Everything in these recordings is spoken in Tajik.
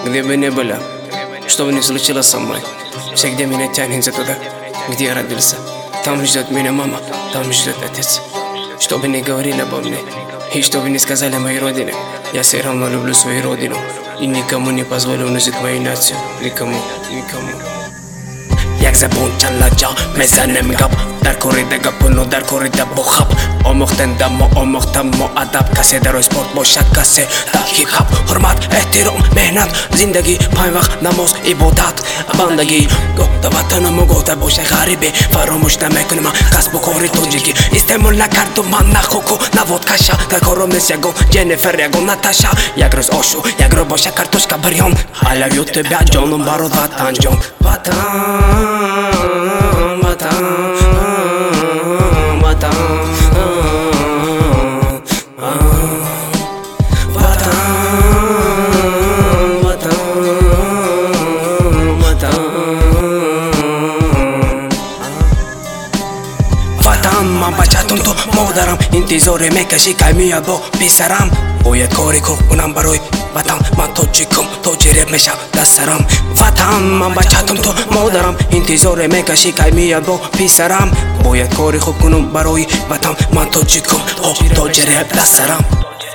Где бы ни были, что бы ни случилось со мной, всегда меня тянется туда, где я родился. Там ждет меня мама, там ждет отец. Что бы ни говорили обо мне, и что бы ни сказали моей родине, я все равно люблю свою родину и никому не позволю унизить мою нацию. Никому. Як забунчала джа, мезанем гап Дар корида гапуну, дар корида бухаб Омохтендамо, омохтамо адаб Касе дарой спорт бошад, касе да хип-хап Хурмат, эҳтиром, меҳнат, зиндагӣ Пайвақ, намоз, ибодат, бандагӣ Гоҳда ватанаму, гоҳда боша ғарибе Фаромӯш намекунам касбу кори тоҷикӣ Истеъмол накардум ман на хуку, на водкаша Дар кором нест ягон Ҷеннифер, ягон Наташа Як рӯз ошу, як рӯз боша картошка бирён I love you тебя, ҷонум барот ватан ҷон Ман бачатум ту модарам интизоре мекашӣ кай меяд бо писарам бояд кори кӯҳ кунам барои ватан ман тоҷикум тоҷиреб мешав дастарам ватан ман бачатум ту модарам интизоре мекашӣ кай меяд бо писарам бояд кори хуб кунам барои ватан ман тоҷикум тоҷиреб дастарам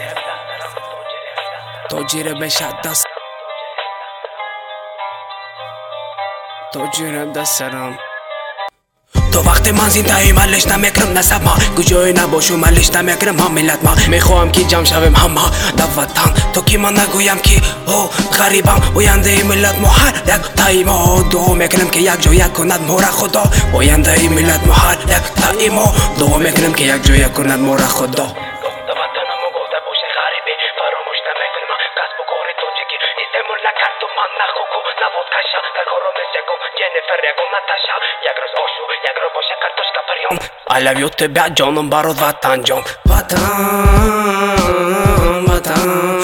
тоҷиреб мешав тоҷиреб дастарам То вақте ман зиндаи ман лиш намекунам насаб ма куҷое набошум ман лиш намекунам ҳам миллат ма мехоҳам ки ҷамъ шавем ҳама дар ватан то ки ман нагӯям ки о ғарибам ояндаи миллат мо ҳар як таи мо дуо мекунам ки як ҷоя кунад мора худо ояндаи миллат мо ҳар як таи мо дуо мекунам ки як ҷоя кунад мора худо Ҷеннифер, ягон Наташа Як рӯз ошу, як рӯз боша картошка бирён I love you тебя, ҷонум барот ватан ҷон Ватан